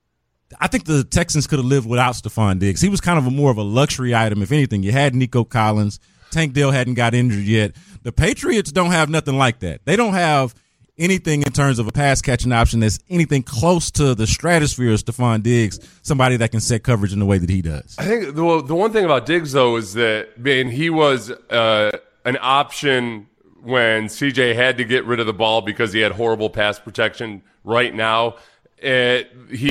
I think the Texans could have lived without Stefon Diggs. He was kind of a more of a luxury item. If anything, you had Nico Collins. Tank Dell hadn't got injured yet. The Patriots don't have nothing like that. They don't have anything in terms of a pass catching option that's anything close to the stratosphere of Stefon Diggs, somebody that can set coverage in the way that he does. I think the, the one thing about Diggs, though, is that, man, he was uh, an option when C J had to get rid of the ball because he had horrible pass protection right now. It, he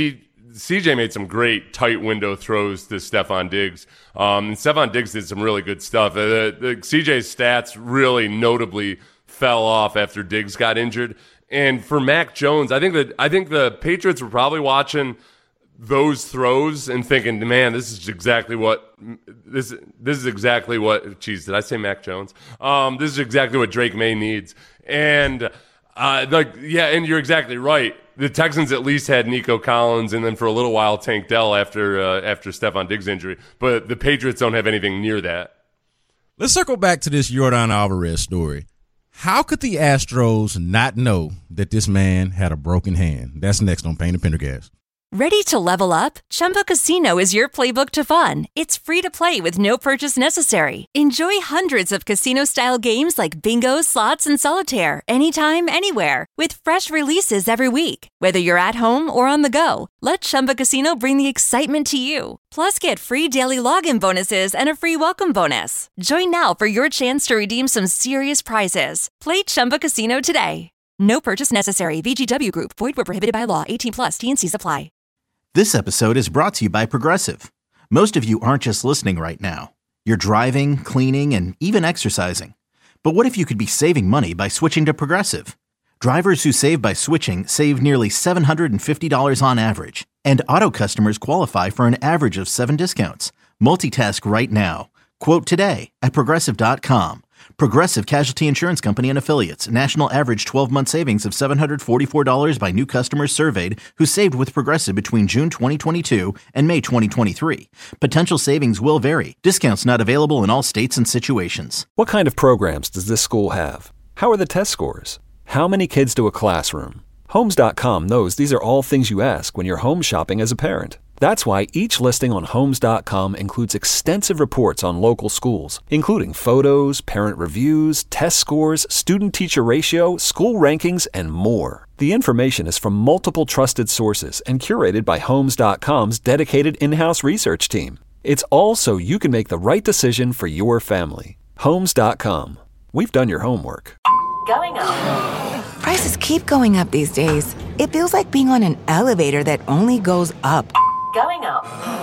C J made some great tight window throws to Stephon Diggs. Um, and Stephon Diggs did some really good stuff. Uh, the, the C J's stats really notably fell off after Diggs got injured. And for Mac Jones, I think that I think the Patriots were probably watching those throws and thinking, man, this is exactly what this this is exactly what. Geez, did I say Mac Jones? Um, this is exactly what Drake May needs. And uh, like, yeah, and you're exactly right. The Texans at least had Nico Collins, and then for a little while Tank Dell after uh, after Stephon Diggs' injury. But the Patriots don't have anything near that. Let's circle back to this Yordan Alvarez story. How could the Astros not know that this man had a broken hand? That's next on Pain and Pendergast. Ready to level up? Chumba Casino is your playbook to fun. It's free to play with no purchase necessary. Enjoy hundreds of casino-style games like bingo, slots, and solitaire anytime, anywhere. With fresh releases every week. Whether you're at home or on the go, let Chumba Casino bring the excitement to you. Plus, get free daily login bonuses and a free welcome bonus. Join now for your chance to redeem some serious prizes. Play Chumba Casino today. No purchase necessary. V G W Group. Void where prohibited by law. eighteen plus. T and C's apply. This episode is brought to you by Progressive. Most of you aren't just listening right now. You're driving, cleaning, and even exercising. But what if you could be saving money by switching to Progressive? Drivers who save by switching save nearly seven hundred fifty dollars on average. And auto customers qualify for an average of seven discounts. Multitask right now. Quote today at Progressive dot com. Progressive Casualty Insurance Company and Affiliates. National average twelve-month savings of seven hundred forty-four dollars by new customers surveyed who saved with Progressive between June twenty twenty-two and May twenty twenty-three. Potential savings will vary. Discounts not available in all states and situations. What kind of programs does this school have? How are the test scores? How many kids do a classroom? Homes dot com knows these are all things you ask when you're home shopping as a parent. That's why each listing on Homes dot com includes extensive reports on local schools, including photos, parent reviews, test scores, student-teacher ratio, school rankings, and more. The information is from multiple trusted sources and curated by Homes dot com's dedicated in-house research team. It's all so you can make the right decision for your family. Homes dot com. We've done your homework. Going up. Prices keep going up these days. It feels like being on an elevator that only goes up. Going up.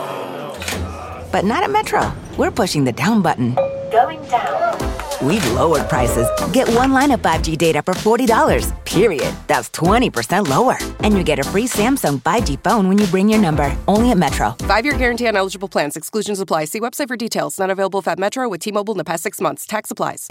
But not at Metro. We're pushing the down button. Going down. We've lowered prices. Get one line of five G data for forty dollars, period. That's twenty percent lower. And you get a free Samsung five G phone when you bring your number. Only at Metro. Five-year guarantee on eligible plans. Exclusions apply. See website for details. Not available if at Metro with T-Mobile in the past six months. Tax applies.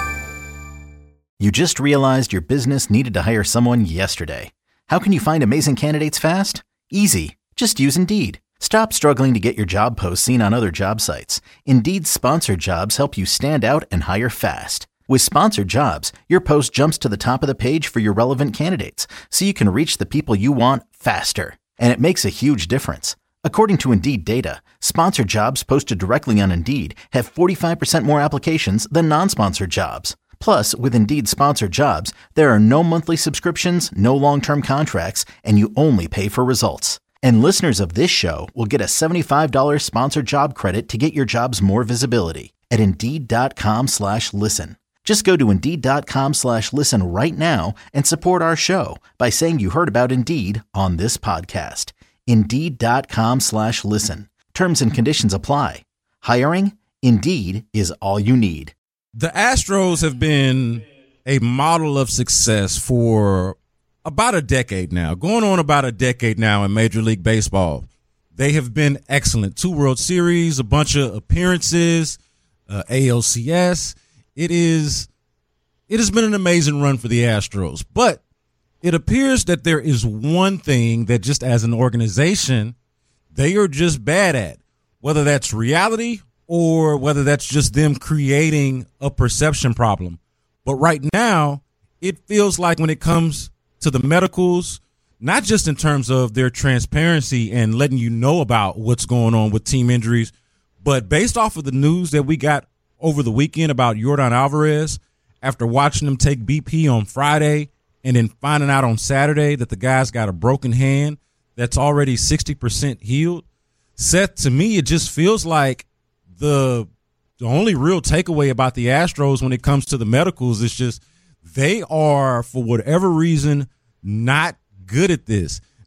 You just realized your business needed to hire someone yesterday. How can you find amazing candidates fast? Easy. Just use Indeed. Stop struggling to get your job posts seen on other job sites. Indeed's sponsored jobs help you stand out and hire fast. With sponsored jobs, your post jumps to the top of the page for your relevant candidates, so you can reach the people you want faster. And it makes a huge difference. According to Indeed data, sponsored jobs posted directly on Indeed have forty-five percent more applications than non-sponsored jobs. Plus, with Indeed sponsored jobs, there are no monthly subscriptions, no long-term contracts, and you only pay for results. And listeners of this show will get a seventy-five dollars sponsored job credit to get your jobs more visibility at Indeed.com slash listen. Just go to Indeed.com slash listen right now and support our show by saying you heard about Indeed on this podcast. Indeed.com slash listen. Terms and conditions apply. Hiring? Indeed is all you need. The Astros have been a model of success for about a decade now, going on about a decade now in Major League Baseball. They have been excellent. Two World Series, a bunch of appearances, uh, A L C S. It is, it has been an amazing run for the Astros, but it appears that there is one thing that just as an organization, they are just bad at, whether that's reality or whether that's just them creating a perception problem. But right now, it feels like when it comes to the medicals, not just in terms of their transparency and letting you know about what's going on with team injuries, but based off of the news that we got over the weekend about Yordan Alvarez, after watching him take B P on Friday and then finding out on Saturday that the guy's got a broken hand that's already sixty percent healed, Seth, to me, it just feels like the, the only real takeaway about the Astros when it comes to the medicals is just they are, for whatever reason, not good at this.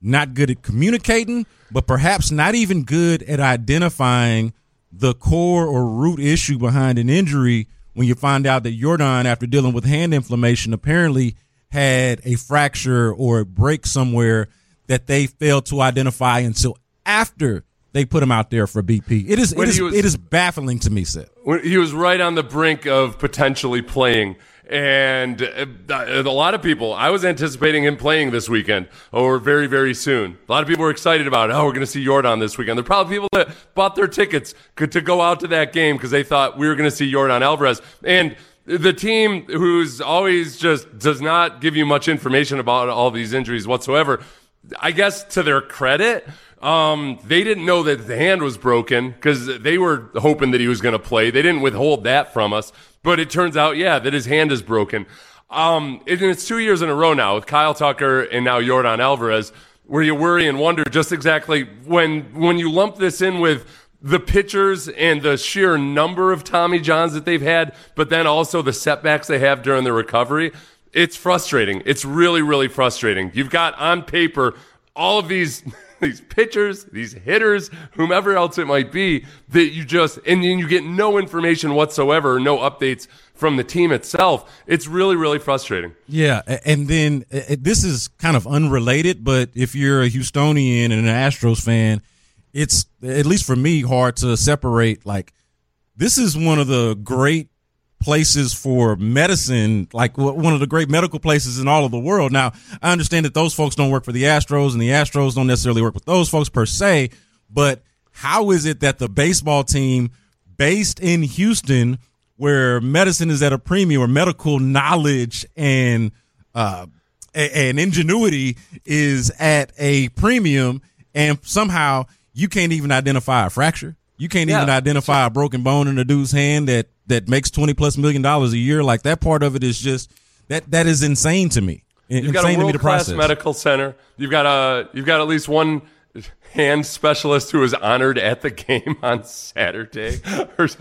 not good at communicating, but perhaps not even good at identifying the core or root issue behind an injury when you find out that Yordan, after dealing with hand inflammation, apparently had a fracture or a break somewhere that they failed to identify until after they put him out there for B P. It is it is, was, it is baffling to me, Seth. He was right on the brink of potentially playing. And a lot of people, I was anticipating him playing this weekend or very, very soon. A lot of people were excited about it. Oh, we're going to see Yordan this weekend. There are probably people that bought their tickets to go out to that game because they thought we were going to see Yordan Alvarez. And the team, who's always just does not give you much information about all these injuries whatsoever, I guess to their credit, um, they didn't know that the hand was broken because they were hoping that he was going to play. They didn't withhold that from us. But it turns out, yeah, that his hand is broken. Um, and it's two years in a row now with Kyle Tucker and now Yordan Alvarez, where you worry and wonder just exactly when when you lump this in with the pitchers and the sheer number of Tommy Johns that they've had, but then also the setbacks they have during the recovery. It's frustrating. It's really, really frustrating. You've got on paper all of these these pitchers, these hitters, whomever else it might be, that you just, and you get no information whatsoever, no updates from the team itself. It's really, really frustrating. Yeah, and then uh, this is kind of unrelated, but if you're a Houstonian and an Astros fan, it's, at least for me, hard to separate. Like, this is one of the great places for medicine, like one of the great medical places in all of the world. Now, I understand that those folks don't work for the Astros and the Astros don't necessarily work with those folks per se, but how is it that the baseball team based in Houston, where medicine is at a premium, or medical knowledge and uh, and ingenuity is at a premium, and somehow you can't even identify a fracture? You can't yeah. even identify a broken bone in a dude's hand that, that makes twenty plus million dollars a year. Like, that part of it is just that that is insane to me. You've got a world class medical center. You've got a you've got at least one hand specialist who was honored at the game on Saturday. Was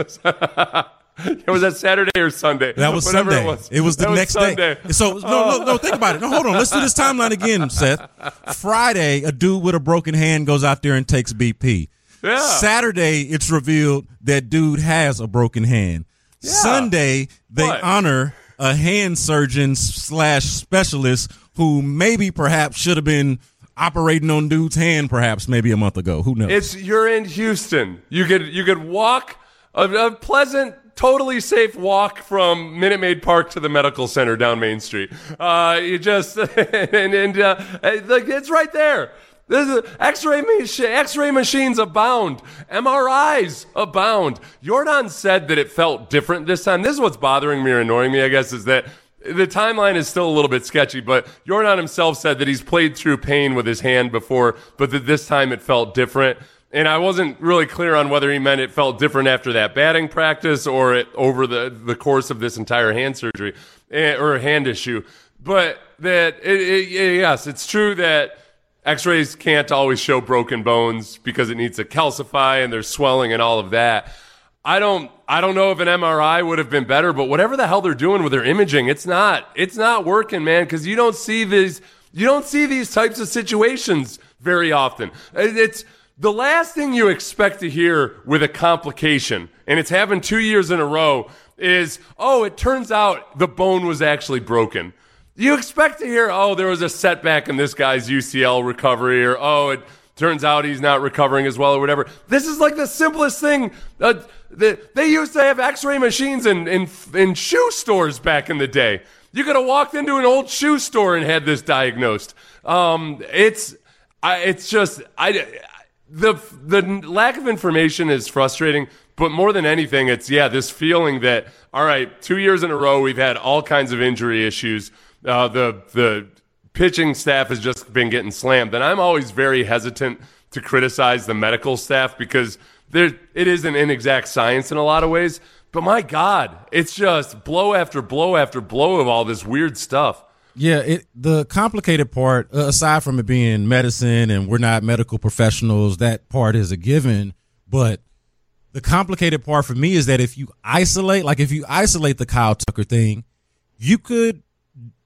that Saturday or Sunday? That was Whatever Sunday. It was, it was the that next was day. So no, no, no. Think about it. No, hold on. Let's do this timeline again, Seth. Friday, a dude with a broken hand goes out there and takes B P. Yeah. Saturday, it's revealed that dude has a broken hand. Yeah. Sunday, they what? honor a hand surgeon slash specialist who maybe perhaps should have been operating on dude's hand perhaps maybe a month ago. Who knows? It's you're in Houston. You could you could walk a, a pleasant, totally safe walk from Minute Maid Park to the medical center down Main Street. Uh, you just and, and uh, like it's right there. There's X-ray, X-ray machines abound. M R Is abound. Yordan said that it felt different this time. This is what's bothering me or annoying me, I guess, is that the timeline is still a little bit sketchy, but Yordan himself said that he's played through pain with his hand before, but that this time it felt different. And I wasn't really clear on whether he meant it felt different after that batting practice or it, over the, the course of this entire hand surgery or hand issue. But that, it, it, yes, it's true that X-rays can't always show broken bones because it needs to calcify and there's swelling and all of that. I don't I don't know if an M R I would have been better, but whatever the hell they're doing with their imaging, it's not it's not working, man, because you don't see these you don't see these types of situations very often. It's the last thing you expect to hear with a complication, and it's happened two years in a row, is, oh, it turns out the bone was actually broken. You expect to hear, oh, there was a setback in this guy's U C L recovery, or, oh, it turns out he's not recovering as well, or whatever. This is like the simplest thing. Uh, the, they used to have X-ray machines in, in, in shoe stores back in the day. You could have walked into an old shoe store and had this diagnosed. Um, it's, I, it's just, I, the the lack of information is frustrating. But more than anything, it's, yeah, this feeling that, all right, two years in a row, we've had all kinds of injury issues. Uh, the the pitching staff has just been getting slammed. And I'm always very hesitant to criticize the medical staff because there it is an inexact science in a lot of ways. But my God, it's just blow after blow after blow of all this weird stuff. Yeah, it, the complicated part, uh, aside from it being medicine and we're not medical professionals, that part is a given. But the complicated part for me is that if you isolate, like if you isolate the Kyle Tucker thing, you could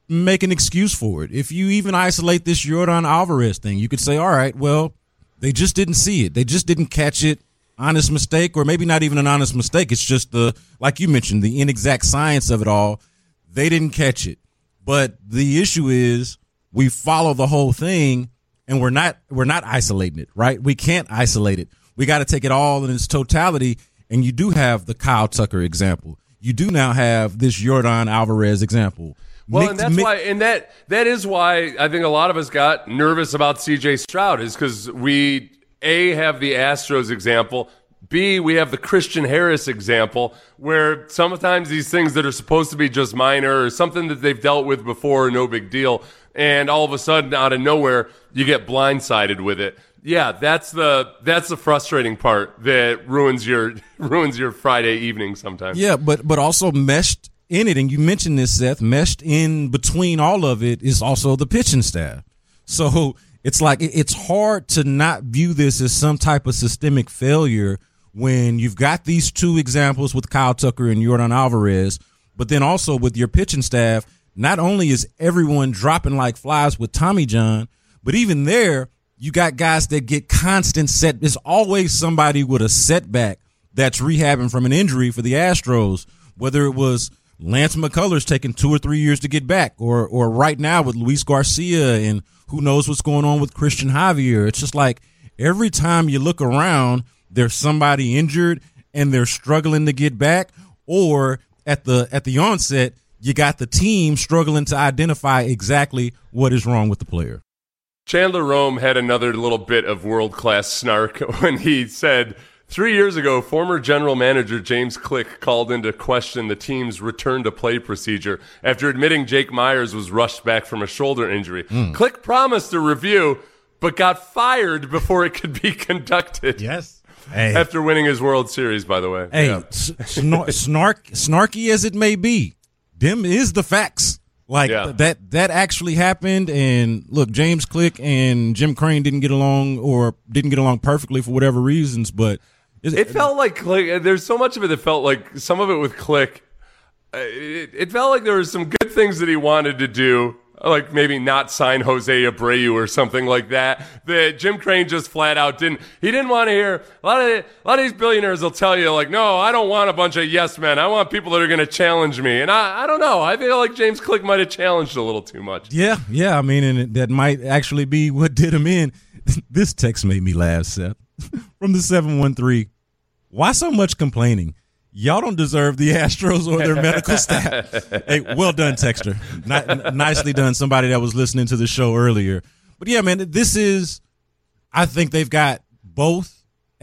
make an excuse for it. If you even isolate this Yordan Alvarez thing, you could say, all right, well, they just didn't see it. They just didn't catch it. Honest mistake, or maybe not even an honest mistake. It's just the, like you mentioned, the inexact science of it all. They didn't catch it. But the issue is we follow the whole thing and we're not, we're not isolating it, right? We can't isolate it. We got to take it all in its totality. And you do have the Kyle Tucker example. You do now have this Yordan Alvarez example. Well, Mixed, and that's mi- why, and that that is why I think a lot of us got nervous about C J Stroud, is because we A, have the Astros example, B, we have the Christian Harris example, where sometimes these things that are supposed to be just minor or something that they've dealt with before, no big deal, and all of a sudden out of nowhere you get blindsided with it. Yeah, that's the that's the frustrating part that ruins your ruins your Friday evening sometimes. Yeah, but but also meshed in it, and you mentioned this, Seth, meshed in between all of it is also the pitching staff. So it's like it's hard to not view this as some type of systemic failure when you've got these two examples with Kyle Tucker and Yordan Alvarez, but then also with your pitching staff, not only is everyone dropping like flies with Tommy John, but even there, you got guys that get constant set. There's always somebody with a setback that's rehabbing from an injury for the Astros, whether it was Lance McCullers taking two or three years to get back, or or right now with Luis Garcia, and who knows what's going on with Christian Javier. It's just like every time you look around, there's somebody injured and they're struggling to get back, or at the at the onset, you got the team struggling to identify exactly what is wrong with the player. Chandler Rome had another little bit of world-class snark when he said, three years ago, former general manager James Click called into question the team's return-to-play procedure after admitting Jake Myers was rushed back from a shoulder injury. Mm. Click promised a review, but got fired before it could be conducted. Yes. Hey. After winning his World Series, by the way. Hey, yeah. snar- snark, snarky as it may be, them is the facts. Like yeah. that, that actually happened. And look, James Click and Jim Crane didn't get along, or didn't get along perfectly for whatever reasons. But it, it felt like Click. There's so much of it that felt like some of it with Click. It, it felt like there were some good things that he wanted to do, like maybe not sign Jose Abreu or something like that. That Jim Crane just flat out didn't. He didn't want to hear. A lot of a lot of these billionaires will tell you like, no, I don't want a bunch of yes men. I want people that are going to challenge me. And I, I don't know. I feel like James Click might have challenged a little too much. Yeah, yeah. I mean, and it, that might actually be what did him in. This text made me laugh, Seth, from the seven one three. Why so much complaining? Y'all don't deserve the Astros or their medical staff. Hey, well done, texter. N- nicely done. Somebody that was listening to the show earlier. But yeah, man, this is, I think they've got both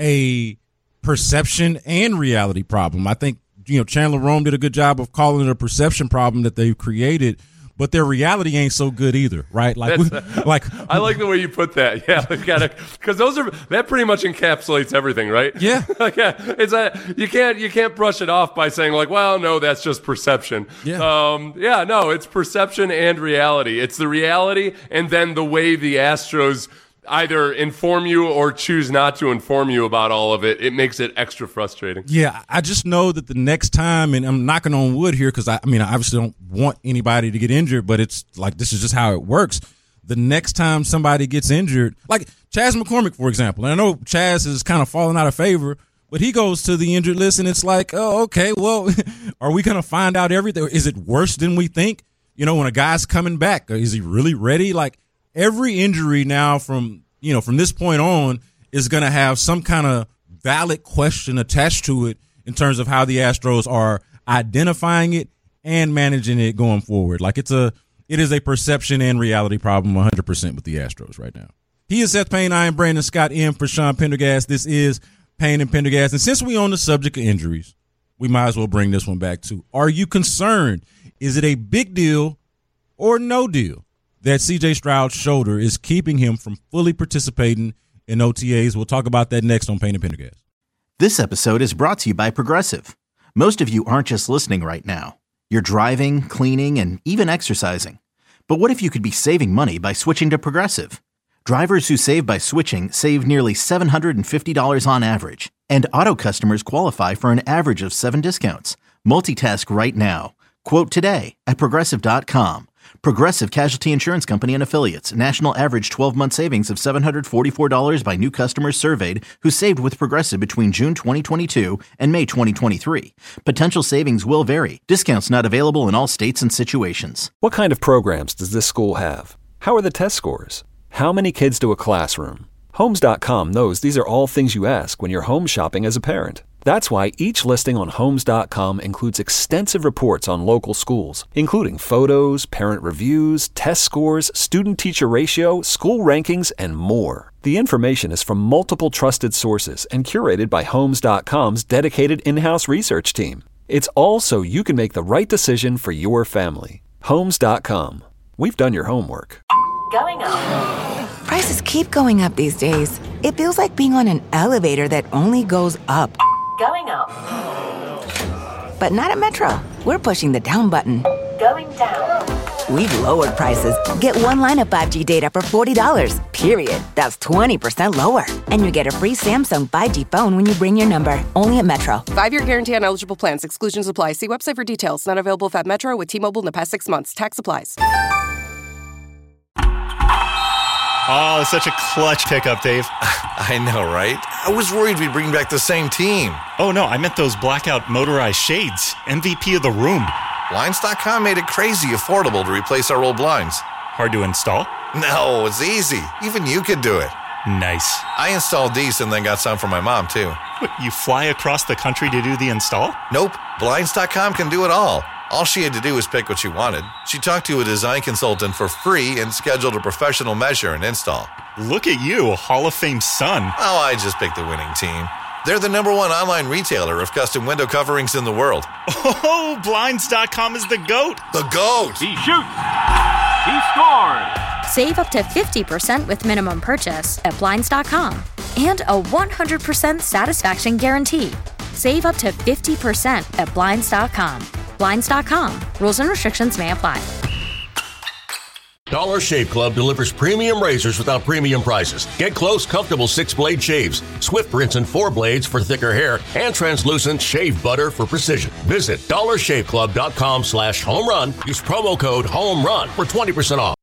a perception and reality problem. I think, you know, Chandler Rome did a good job of calling it a perception problem that they've created, but their reality ain't so good either, right? Like, we, like I like the way you put that. Yeah, we gotta, because those are that pretty much encapsulates everything, right? Yeah, like, yeah. It's a you can't you can't brush it off by saying like, well, no, that's just perception. Yeah, um, yeah, no, it's perception and reality. It's the reality, and then the way the Astros either inform you or choose not to inform you about all of it. It makes it extra frustrating. Yeah, I just know that the next time, and I'm knocking on wood here because I, I mean, I obviously don't want anybody to get injured, but it's like this is just how it works. The next time somebody gets injured, like Chas McCormick, for example, and I know Chas is kind of falling out of favor, but he goes to the injured list, and it's like, oh, okay, well, are we going to find out everything? Is it worse than we think? You know, when a guy's coming back, is he really ready? Like, every injury now from, you know, from this point on is going to have some kind of valid question attached to it in terms of how the Astros are identifying it and managing it going forward. Like it's a, it is a perception and reality problem one hundred percent with the Astros right now. He is Seth Payne. I am Brandon Scott in for Sean Pendergast. This is Payne and Pendergast. And since we on the subject of injuries, we might as well bring this one back too. Are you concerned? Is it a big deal or no deal that C J Stroud's shoulder is keeping him from fully participating in O T As? We'll talk about that next on Payne and Pendergast. This episode is brought to you by Progressive. Most of you aren't just listening right now. You're driving, cleaning, and even exercising. But what if you could be saving money by switching to Progressive? Drivers who save by switching save nearly seven hundred fifty dollars on average. And auto customers qualify for an average of seven discounts. Multitask right now. Quote today at Progressive dot com. Progressive Casualty Insurance Company and Affiliates. National average twelve-month savings of seven hundred forty-four dollars by new customers surveyed who saved with Progressive between June twenty twenty-two and May twenty twenty-three. Potential savings will vary. Discounts not available in all states and situations. What kind of programs does this school have? How are the test scores? How many kids do a classroom? Homes dot com knows these are all things you ask when you're home shopping as a parent. That's why each listing on Homes dot com includes extensive reports on local schools, including photos, parent reviews, test scores, student-teacher ratio, school rankings, and more. The information is from multiple trusted sources and curated by Homes dot com's dedicated in-house research team. It's all so you can make the right decision for your family. Homes dot com. We've done your homework. Going up. Prices keep going up these days. It feels like being on an elevator that only goes up. Going up. But not at Metro. We're pushing the down button. Going down. We've lowered prices. Get one line of five G data for forty dollars, period. That's twenty percent lower. And you get a free Samsung five G phone when you bring your number. Only at Metro. Five-year guarantee on eligible plans. Exclusions apply. See website for details. Not available if at Metro with T-Mobile in the past six months. Tax applies. Oh, it's such a clutch pickup, Dave. I know, right? I was worried we'd bring back the same team. Oh, no, I meant those blackout motorized shades. M V P of the room. Blinds dot com made it crazy affordable to replace our old blinds. Hard to install? No, it's easy. Even you could do it. Nice. I installed these and then got some for my mom, too. What, you fly across the country to do the install? Nope. Blinds dot com can do it all. All she had to do was pick what she wanted. She talked to a design consultant for free and scheduled a professional measure and install. Look at you, Hall of Fame son. Oh, I just picked the winning team. They're the number one online retailer of custom window coverings in the world. Oh, Blinds dot com is the GOAT. The GOAT! He shoots! He scores! Save up to fifty percent with minimum purchase at Blinds dot com. And a one hundred percent satisfaction guarantee. Save up to fifty percent at Blinds dot com. Blinds dot com. Rules and restrictions may apply. Dollar Shave Club delivers premium razors without premium prices. Get close, comfortable six-blade shaves, swift rinse and four blades for thicker hair, and translucent shave butter for precision. Visit dollar shave club dot com slash home run. Use promo code HOME RUN for twenty percent off.